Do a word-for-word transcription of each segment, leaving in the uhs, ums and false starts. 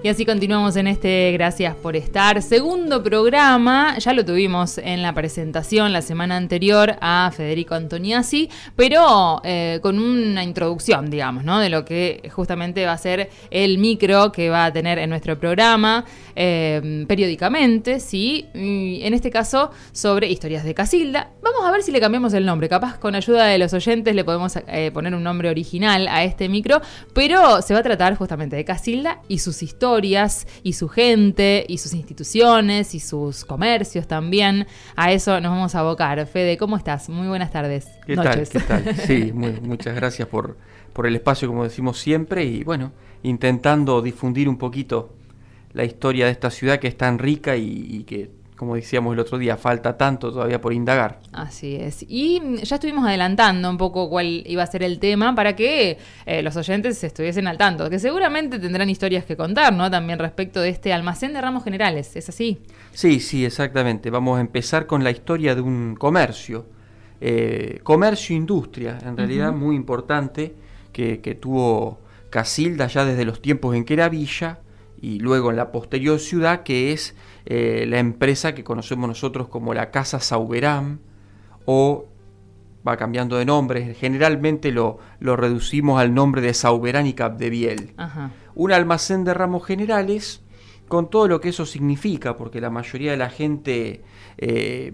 así continuamos en este Gracias por estar. Segundo programa, ya lo tuvimos en la presentación la semana anterior a Federico Antoniazzi, pero eh, con una introducción, digamos, ¿no? De lo que justamente va a ser el micro que va a tener en nuestro programa eh, periódicamente, ¿sí? Y en este caso sobre historias de Casilda. Vamos a ver si le cambiamos el nombre. Capaz con ayuda de los oyentes le podemos eh, poner un nombre original a este micro, pero se va a tratar justamente de Casilda y sus historias y su gente y sus instituciones y sus comercios también. A eso nos vamos a abocar. Fede, ¿cómo estás? Muy buenas tardes. ¿Qué Noches. tal? ¿Qué tal? Sí, muy, muchas gracias por, por el espacio, como decimos siempre, y bueno, intentando difundir un poquito la historia de esta ciudad que es tan rica y, y que, como decíamos el otro día, falta tanto todavía por indagar. Así es. Y ya estuvimos adelantando un poco cuál iba a ser el tema para que eh, los oyentes estuviesen al tanto, que seguramente tendrán historias que contar, ¿no? También respecto de este almacén de ramos generales, ¿es así? Sí, sí, exactamente. Vamos a empezar con la historia de un comercio, eh, comercio-industria, en realidad uh-huh. muy importante, que, que tuvo Casilda ya desde los tiempos en que era villa, y luego en la posterior ciudad, que es eh, la empresa que conocemos nosotros como la Casa Sauberán, o va cambiando de nombre, generalmente lo, lo reducimos al nombre de Sauberán y Capdevielle. Ajá. Un almacén de ramos generales, con todo lo que eso significa, porque la mayoría de la gente eh,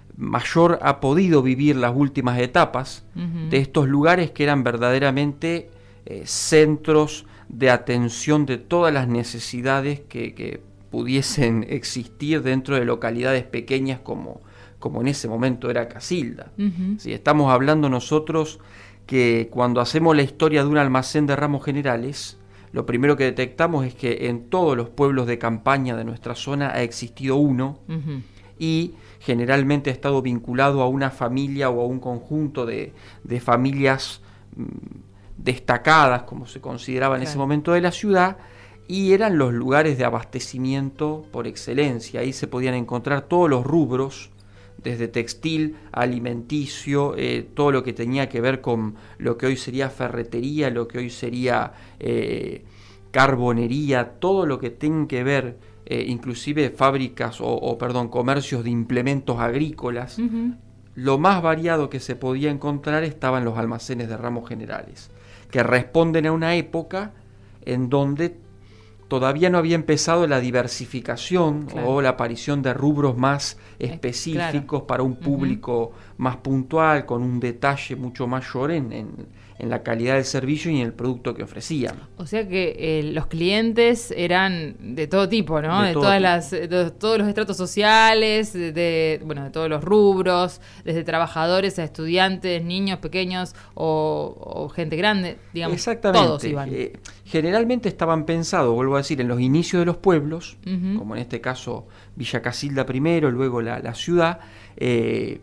mayor ha podido vivir las últimas etapas uh-huh. de estos lugares que eran verdaderamente eh, centros de atención de todas las necesidades que, que pudiesen existir dentro de localidades pequeñas como, como en ese momento era Casilda. Uh-huh. Si estamos hablando nosotros que cuando hacemos la historia de un almacén de ramos generales, lo primero que detectamos es que en todos los pueblos de campaña de nuestra zona ha existido uno uh-huh. y generalmente ha estado vinculado a una familia o a un conjunto de, de familias mmm, destacadas, como se consideraba en claro. ese momento de la ciudad, y eran los lugares de abastecimiento por excelencia. Ahí se podían encontrar todos los rubros, desde textil, alimenticio, eh, todo lo que tenía que ver con lo que hoy sería ferretería, lo que hoy sería eh, carbonería, todo lo que tenga que ver, eh, inclusive fábricas o, o, perdón, comercios de implementos agrícolas. Uh-huh. Lo más variado que se podía encontrar estaba en los almacenes de ramos generales, que responden a una época en donde todavía no había empezado la diversificación claro. o la aparición de rubros más específicos claro. para un público uh-huh. más puntual, con un detalle mucho mayor en, en, en la calidad del servicio y en el producto que ofrecían. O sea que eh, los clientes eran de todo tipo, ¿no? De, de todas tipo. las, de todos los estratos sociales, de, de bueno, de todos los rubros, desde trabajadores a estudiantes, niños pequeños o, o gente grande, digamos. Exactamente. Todos iban. Eh, generalmente estaban pensados, vuelvo a decir, en los inicios de los pueblos, uh-huh. como en este caso Villa Casilda primero, luego la, la ciudad, eh,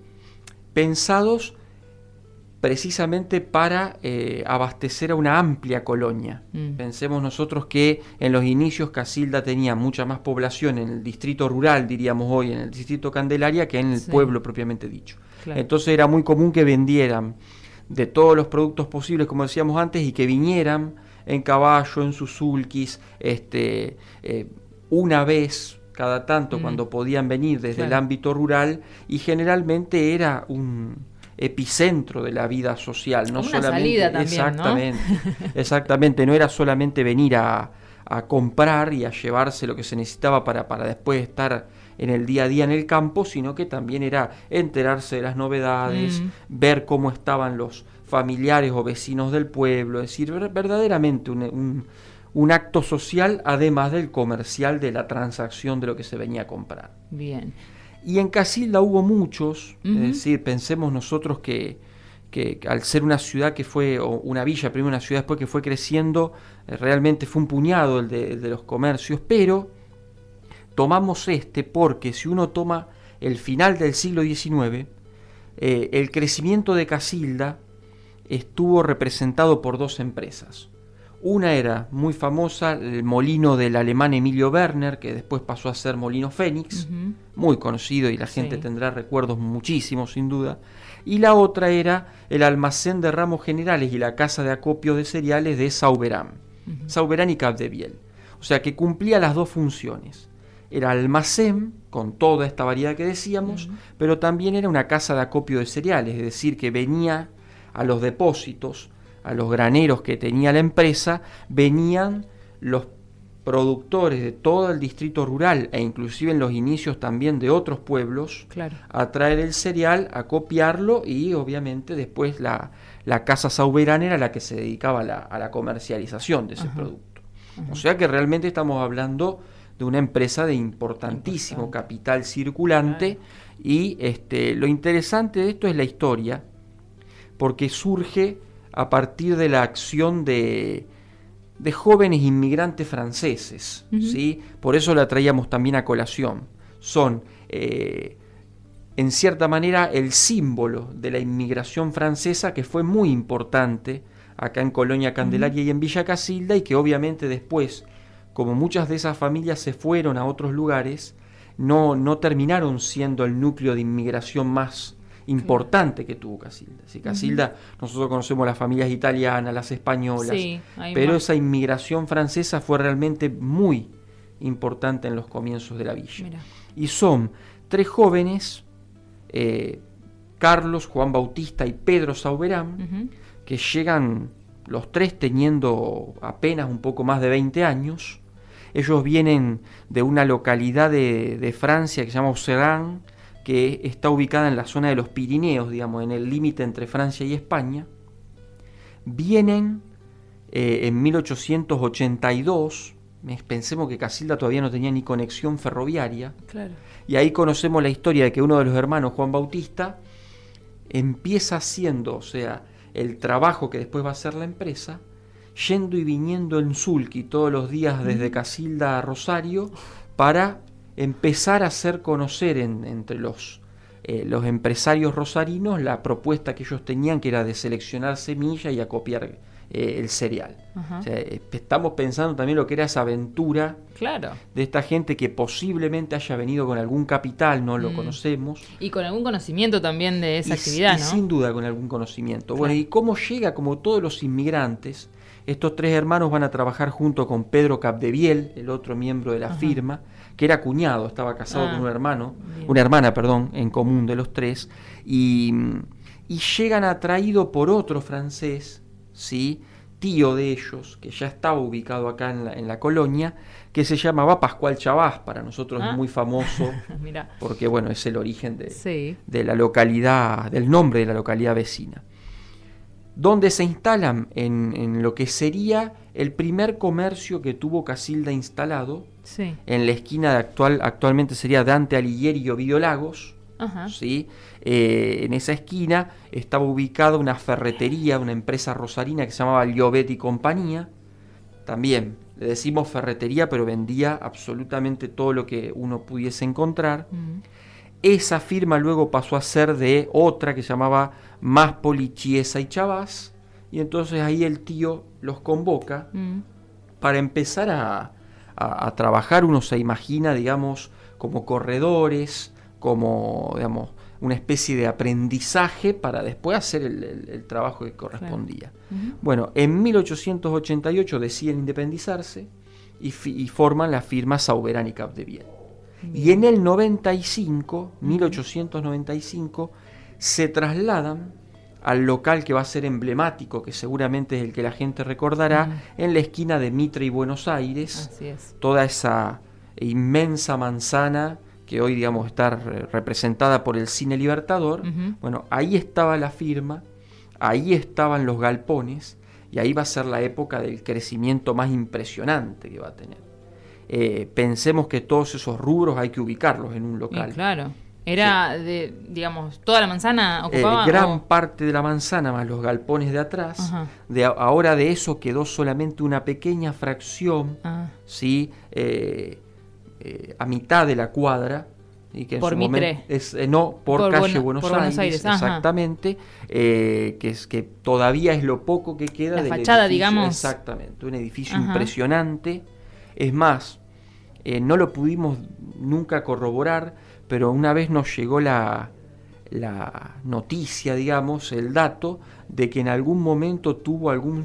pensados precisamente para eh, abastecer a una amplia colonia. Mm. Pensemos nosotros que en los inicios Casilda tenía mucha más población en el distrito rural, diríamos hoy, en el distrito Candelaria, que en el sí. pueblo propiamente dicho. Claro. Entonces era muy común que vendieran de todos los productos posibles, como decíamos antes, y que vinieran en caballo, en sus sulquis, este, eh, una vez cada tanto mm. cuando podían venir desde claro. el ámbito rural, y generalmente era un epicentro de la vida social, no una solamente salida también, exactamente, ¿no? exactamente, no era solamente venir a, a comprar y a llevarse lo que se necesitaba para, para después estar en el día a día en el campo, sino que también era enterarse de las novedades, mm. ver cómo estaban los familiares o vecinos del pueblo, es decir, verdaderamente un, un, un acto social, además del comercial, de la transacción de lo que se venía a comprar. Bien. Y en Casilda hubo muchos, uh-huh. es decir, pensemos nosotros que, que, que al ser una ciudad que fue, o una villa, primero una ciudad, después que fue creciendo, eh, realmente fue un puñado el de, el de los comercios, pero tomamos este porque si uno toma el final del siglo diecinueve, eh, el crecimiento de Casilda estuvo representado por dos empresas. Una era muy famosa, el molino del alemán Emilio Werner, que después pasó a ser Molino Fénix, uh-huh. muy conocido y la gente sí. tendrá recuerdos muchísimos sin duda. Y la otra era el almacén de ramos generales y la casa de acopio de cereales de Sauberán, uh-huh. Sauberán y Capdevielle. O sea que cumplía las dos funciones. Era almacén, con toda esta variedad que decíamos, uh-huh. pero también era una casa de acopio de cereales, es decir, que venía a los depósitos, a los graneros que tenía la empresa, venían los productores de todo el distrito rural e inclusive en los inicios también de otros pueblos, claro. a traer el cereal, a copiarlo y obviamente después la, la Casa Sauberán era la que se dedicaba a la, a la comercialización de ese uh-huh. producto. Uh-huh. O sea que realmente estamos hablando de una empresa de importantísimo Importante. capital circulante claro. y este, lo interesante de esto es la historia, porque surge a partir de la acción de de jóvenes inmigrantes franceses, uh-huh. ¿sí? Por eso la traíamos también a colación. Son, eh, en cierta manera, el símbolo de la inmigración francesa que fue muy importante acá en Colonia Candelaria uh-huh. y en Villa Casilda, y que obviamente después, como muchas de esas familias se fueron a otros lugares, no, no terminaron siendo el núcleo de inmigración más importante claro. que tuvo Casilda. Sí, Casilda, uh-huh. nosotros conocemos las familias italianas, las españolas, sí, pero más. Esa inmigración francesa fue realmente muy importante en los comienzos de la villa. Mira. Y son tres jóvenes, eh, Carlos, Juan Bautista y Pedro Sauberán, uh-huh. que llegan los tres teniendo apenas un poco más de veinte años. Ellos vienen de una localidad de, de Francia que se llama Auxerran, que está ubicada en la zona de los Pirineos, digamos, en el límite entre Francia y España. Vienen eh, en mil ochocientos ochenta y dos, pensemos que Casilda todavía no tenía ni conexión ferroviaria, claro. y ahí conocemos la historia de que uno de los hermanos, Juan Bautista, empieza haciendo, o sea, el trabajo que después va a hacer la empresa, yendo y viniendo en sulky todos los días desde Casilda a Rosario, para empezar a hacer conocer en, entre los, eh, los empresarios rosarinos la propuesta que ellos tenían, que era de seleccionar semilla y acopiar eh, el cereal. Uh-huh. O sea, estamos pensando también lo que era esa aventura claro. de esta gente que posiblemente haya venido con algún capital, no mm. lo conocemos. Y con algún conocimiento también de esa y, actividad, y ¿no? Sin duda con algún conocimiento. Claro. Bueno, y cómo llega, como todos los inmigrantes, estos tres hermanos van a trabajar junto con Pedro Capdeviel, el otro miembro de la uh-huh. firma, que era cuñado, estaba casado ah, con un hermano, bien. una hermana, perdón, en común de los tres, y, y llegan atraídos por otro francés, ¿sí? tío de ellos, que ya estaba ubicado acá en la, en la colonia, que se llamaba Pascual Chabás, para nosotros ah. es muy famoso, porque bueno, es el origen de, sí. de la localidad, del nombre de la localidad vecina. Donde se instalan en, en lo que sería el primer comercio que tuvo Casilda instalado, sí. en la esquina de actual, actualmente sería Dante Alighieri y Ovidio Lagos, uh-huh. ¿sí? eh, en esa esquina estaba ubicada una ferretería, una empresa rosarina que se llamaba Llobet y Compañía, también le decimos ferretería, pero vendía absolutamente todo lo que uno pudiese encontrar. Uh-huh. Esa firma luego pasó a ser de otra que se llamaba Máspoli, Chiesa y Chabás, y entonces ahí el tío los convoca mm. para empezar a, a, a trabajar. Uno se imagina, digamos, como corredores, como, digamos, una especie de aprendizaje para después hacer el, el, el trabajo que correspondía. Claro. Uh-huh. Bueno, en mil ochocientos ochenta y ocho deciden independizarse y, fi, y forman la firma Sauberán y Capdeviel. Bien. Y en el noventa y cinco, uh-huh. mil ochocientos noventa y cinco, se trasladan al local que va a ser emblemático, que seguramente es el que la gente recordará, uh-huh. en la esquina de Mitre y Buenos Aires. Así es. Toda esa inmensa manzana que hoy, digamos, está representada por el Cine Libertador. Uh-huh. Bueno, ahí estaba la firma, ahí estaban los galpones, y ahí va a ser la época del crecimiento más impresionante que va a tener. Eh, pensemos que todos esos rubros hay que ubicarlos en un local. Y claro. Era, sí. de, digamos, toda la manzana ocupaba. Eh, gran o... parte de la manzana más los galpones de atrás. De, ahora de eso quedó solamente una pequeña fracción, ah. ¿sí? Eh, eh, a mitad de la cuadra. Y que en por su Mitre. Momento es, eh, no, por, por calle Buenos, Buenos por Aires, Buenos Aires exactamente. Eh, que es que todavía es lo poco que queda la del fachada, edificio, digamos. Exactamente, un edificio Ajá. impresionante. Es más, eh, no lo pudimos nunca corroborar, pero una vez nos llegó la, la noticia, digamos, el dato, de que en algún momento tuvo algún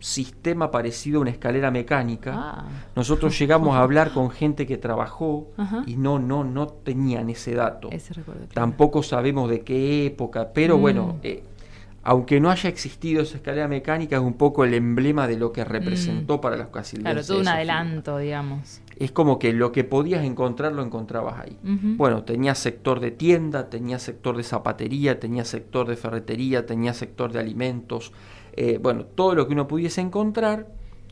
sistema parecido a una escalera mecánica. Ah. Nosotros llegamos a hablar con gente que trabajó Ajá. y no, no, no tenían ese dato. Ese recuerdo, claro. Tampoco sabemos de qué época, pero Mm. bueno, eh, aunque no haya existido esa escalera mecánica, es un poco el emblema de lo que representó Mm. para los casildenses. Claro, todo un esa adelanto, firma. digamos. Es como que lo que podías encontrar lo encontrabas ahí. Ujú. Bueno, tenía sector de tienda, tenía sector de zapatería, tenía sector de ferretería, tenía sector de alimentos, eh, bueno, todo lo que uno pudiese encontrar.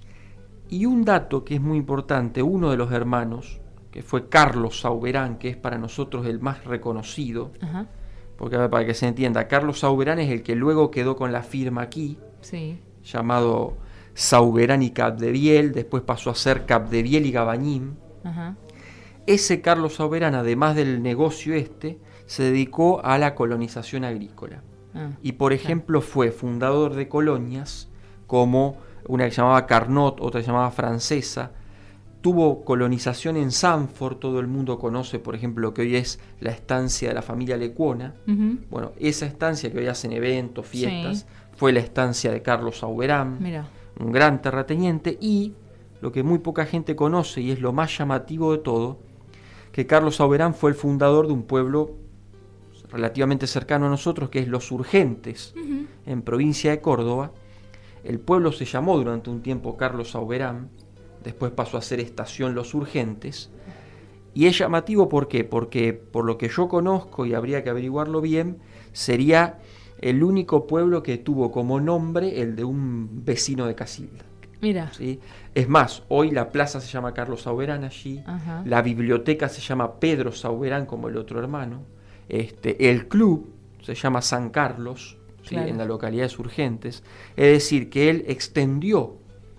Y un dato que es muy importante, uno de los hermanos, que fue Carlos Sauberán, que es para nosotros el más reconocido, Ajá. porque para que se entienda, Carlos Sauberán es el que luego quedó con la firma aquí, Sí. llamado Sauberán y Capdeviel, después pasó a ser Capdeviel y Gabañín. Ajá. Ese Carlos Sauberán, además del negocio este, se dedicó a la colonización agrícola. Ah, Y por claro. ejemplo fue fundador de colonias como una que se llamaba Carnot, otra que se llamaba Francesa. Tuvo colonización en Sanford, todo el mundo conoce por ejemplo lo que hoy es la estancia de la familia Lecuona. Ujú. Bueno, esa estancia que hoy hacen eventos, fiestas, Sí. fue la estancia de Carlos Sauberán, Mira. un gran terrateniente. Y lo que muy poca gente conoce y es lo más llamativo de todo, que Carlos Sauberán fue el fundador de un pueblo relativamente cercano a nosotros, que es Los Urgentes, Ujú. en provincia de Córdoba. El pueblo se llamó durante un tiempo Carlos Sauberán, después pasó a ser Estación Los Urgentes. Y es llamativo, ¿por qué? Porque por lo que yo conozco, y habría que averiguarlo bien, sería el único pueblo que tuvo como nombre el de un vecino de Casilda. Mira. ¿Sí? Es más, hoy la plaza se llama Carlos Sauberán allí, Ajá. la biblioteca se llama Pedro Sauberán como el otro hermano, este, el club se llama San Carlos, ¿sí? Claro. En la localidad de Urgentes, es decir, que él extendió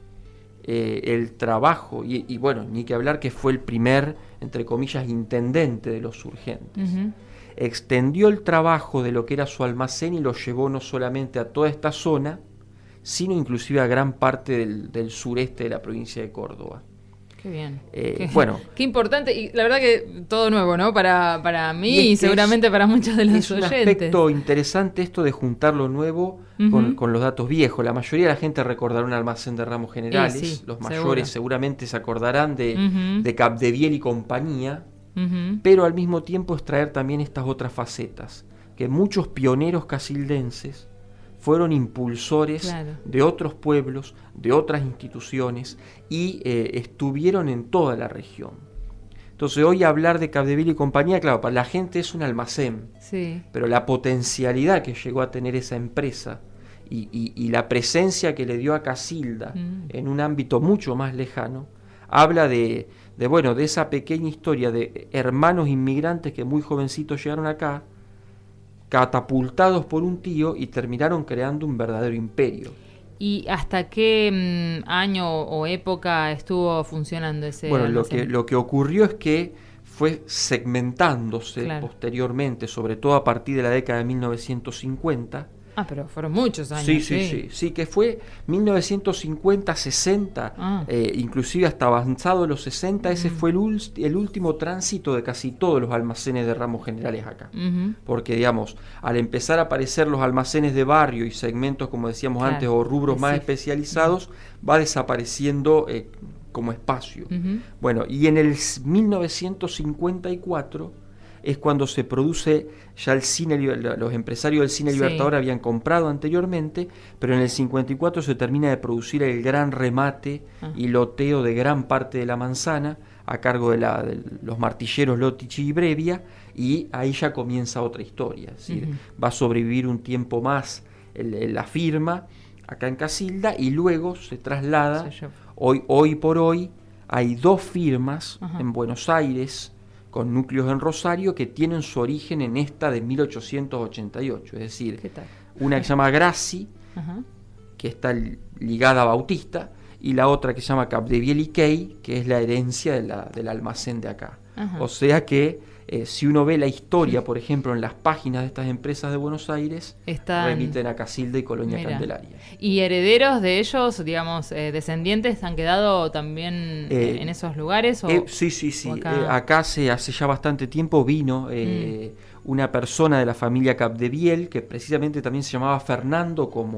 eh, el trabajo, y, y bueno, ni que hablar que fue el primer, entre comillas, intendente de Los Urgentes. Ujú. Extendió el trabajo de lo que era su almacén y lo llevó no solamente a toda esta zona, sino inclusive a gran parte del, del sureste de la provincia de Córdoba. Qué bien. Eh, qué, bueno. Qué importante. Y la verdad que todo nuevo, ¿no? Para, para mí Y es y, que seguramente es- para muchos de los Es un oyentes. aspecto interesante esto de juntar lo nuevo Ujú. con, con los datos viejos. La mayoría de la gente recordará un almacén de ramos generales. Y sí, los seguro. mayores seguramente se acordarán de, Ujú. de Capdeviel y compañía. Ujú. Pero al mismo tiempo es traer también estas otras facetas, que muchos pioneros casildenses fueron impulsores Claro. de otros pueblos, de otras instituciones, y eh, estuvieron en toda la región. Entonces hoy hablar de Capdeviel y compañía, claro, para la gente es un almacén, Sí. pero la potencialidad que llegó a tener esa empresa y, y- y la presencia que le dio a Casilda Mm. en un ámbito mucho más lejano, habla de, de, bueno, de esa pequeña historia de hermanos inmigrantes que muy jovencitos llegaron acá, catapultados por un tío y terminaron creando un verdadero imperio. ¿Y hasta qué mm, año o época estuvo funcionando ese Bueno, lo almacén? que, lo que ocurrió es que fue segmentándose Claro. posteriormente, sobre todo a partir de la década de mil novecientos cincuenta. Ah, pero fueron muchos años. Sí, sí, sí, sí, que fue mil novecientos cincuenta, sesenta, Ah. eh, inclusive hasta avanzado los sesenta, ese Mm. fue el, ul- el último tránsito de casi todos los almacenes de ramos generales acá. Ujú. Porque, digamos, al empezar a aparecer los almacenes de barrio y segmentos, como decíamos Claro, antes, o rubros más sí. especializados, va desapareciendo eh, como espacio. Ujú. Bueno, y en el mil novecientos cincuenta y cuatro es cuando se produce ya el cine, Liber- los empresarios del cine Sí. Libertador habían comprado anteriormente, pero en el cincuenta y cuatro se termina de producir el gran remate Ah. y loteo de gran parte de la manzana a cargo de, la, de los martilleros Lotici y Brevia, y ahí ya comienza otra historia. Es decir, Ujú. va a sobrevivir un tiempo más el- el- la firma acá en Casilda y luego se traslada. Se llevó. Hoy, hoy por hoy hay dos firmas Ajá. en Buenos Aires con núcleos en Rosario que tienen su origen en esta de mil ochocientos ochenta y ocho, es decir, ¿Qué tal? una que se llama Grassi, Ajá. que está li- ligada a Bautista, y la otra que se llama Capdeviel y Key, que es la herencia de la- del almacén de acá. Ajá. O sea que eh, si uno ve la historia, por ejemplo, en las páginas de estas empresas de Buenos Aires, Están- remiten a Casilda y Colonia Mira. Candelaria. ¿Y herederos de ellos, digamos, eh, descendientes, han quedado también Eh, en esos lugares? O, Eh, sí, sí, sí. o Acá, acá? eh, acá hace, hace ya bastante tiempo vino eh, una persona de la familia Capdeviel, que precisamente también se llamaba Fernando como,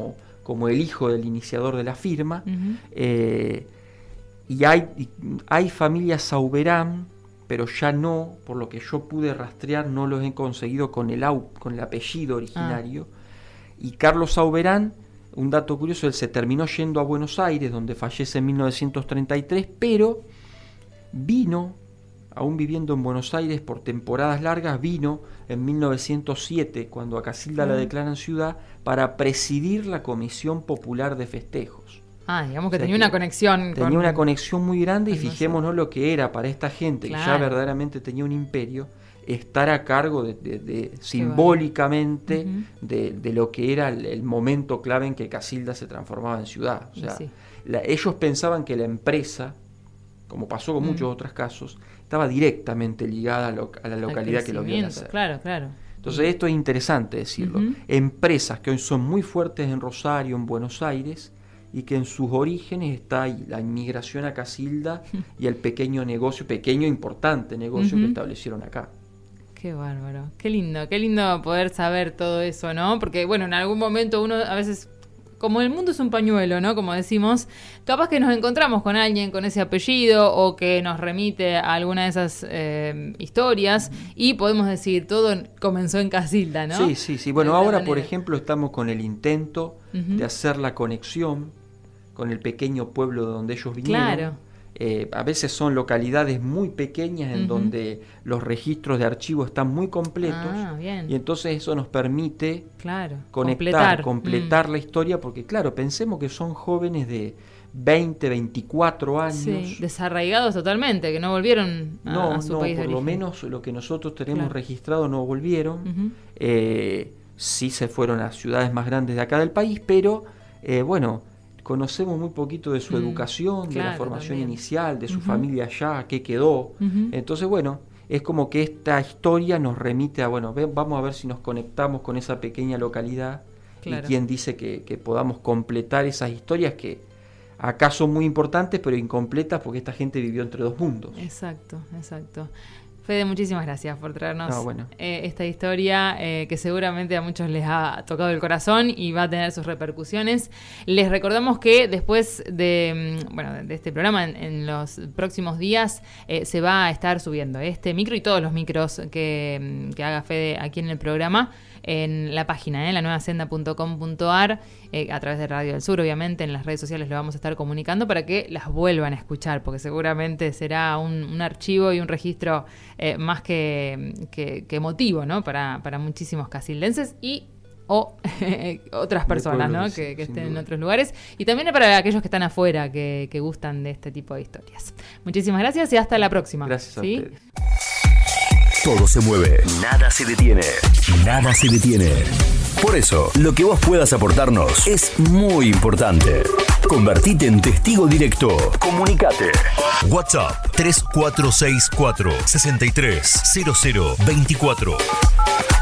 como el hijo del iniciador de la firma. Uh-huh. eh, y hay, hay familias Sauverán, pero ya no, por lo que yo pude rastrear, no los he conseguido con el, au, con el apellido originario. Ah. Y Carlos Sauverán, un dato curioso, él se terminó yendo a Buenos Aires, donde fallece en mil novecientos treinta y tres, pero vino, aún viviendo en Buenos Aires por temporadas largas, vino en mil novecientos siete, cuando a Casilda uh-huh. la declaran ciudad, para presidir la Comisión Popular de Festejos. Ah, digamos que o sea, tenía que una conexión. Tenía con... una conexión muy grande, y no fijémonos sé. lo que era para esta gente, claro, que ya verdaderamente tenía un imperio, estar a cargo de, de, de simbólicamente uh-huh. de, de lo que era el, el momento clave en que Casilda se transformaba en ciudad. O sea, sí. la, ellos pensaban que la empresa, como pasó con uh-huh. muchos otros casos, estaba directamente ligada a, lo, a la localidad que lo vio nacer. Claro, claro. Entonces uh-huh. esto es interesante decirlo. Uh-huh. Empresas que hoy son muy fuertes en Rosario, en Buenos Aires, y que en sus orígenes está la inmigración a Casilda y el pequeño negocio, pequeño importante negocio uh-huh. que establecieron acá. Qué bárbaro, qué lindo, qué lindo poder saber todo eso, ¿no? Porque, bueno, en algún momento uno a veces, como el mundo es un pañuelo, ¿no? Como decimos, capaz que nos encontramos con alguien con ese apellido o que nos remite a alguna de esas eh, historias y podemos decir, todo comenzó en Casilda, ¿no? Sí, sí, sí. Bueno, ahora, manera. por ejemplo, estamos con el intento uh-huh. de hacer la conexión con el pequeño pueblo de donde ellos vinieron. Claro. Eh, a veces son localidades muy pequeñas en uh-huh. donde los registros de archivo están muy completos. Ah, bien. Y entonces eso nos permite claro, conectar, completar, completar mm. la historia, porque claro, pensemos que son jóvenes de veinte, veinticuatro años. Sí, desarraigados totalmente, que no volvieron a, no, a su no, país de por origen. lo menos lo que nosotros tenemos claro. registrado no volvieron. Uh-huh. Eh, sí se fueron a ciudades más grandes de acá del país, pero eh, bueno... conocemos muy poquito de su mm, educación, claro, de la formación también. inicial, de su uh-huh. familia allá, qué quedó. Uh-huh. Entonces, bueno, es como que esta historia nos remite a, bueno, ve, vamos a ver si nos conectamos con esa pequeña localidad claro. y quién dice que, que podamos completar esas historias que acá son muy importantes, pero incompletas porque esta gente vivió entre dos mundos. Exacto, exacto. Fede, muchísimas gracias por traernos no, bueno. eh, esta historia eh, que seguramente a muchos les ha tocado el corazón y va a tener sus repercusiones. Les recordamos que después de, bueno, de este programa, en, en los próximos días, eh, se va a estar subiendo este micro y todos los micros que, que haga Fede aquí en el programa en la página, eh, la nueva senda punto com punto a r, eh, a través de Radio del Sur, obviamente, en las redes sociales lo vamos a estar comunicando para que las vuelvan a escuchar, porque seguramente será un, un archivo y un registro eh, más que, que, que emotivo, ¿no? Para, para muchísimos casildenses y o otras personas, ¿no? que, que estén en otros lugares, y también para aquellos que están afuera, que, que gustan de este tipo de historias. Muchísimas gracias y hasta la próxima. Gracias a ¿sí? ustedes. Todo se mueve, nada se detiene, nada se detiene. Por eso, lo que vos puedas aportarnos es muy importante. Convertite en testigo directo. Comunicate. WhatsApp tres cuatro seis cuatro, seis tres cero cero dos cuatro.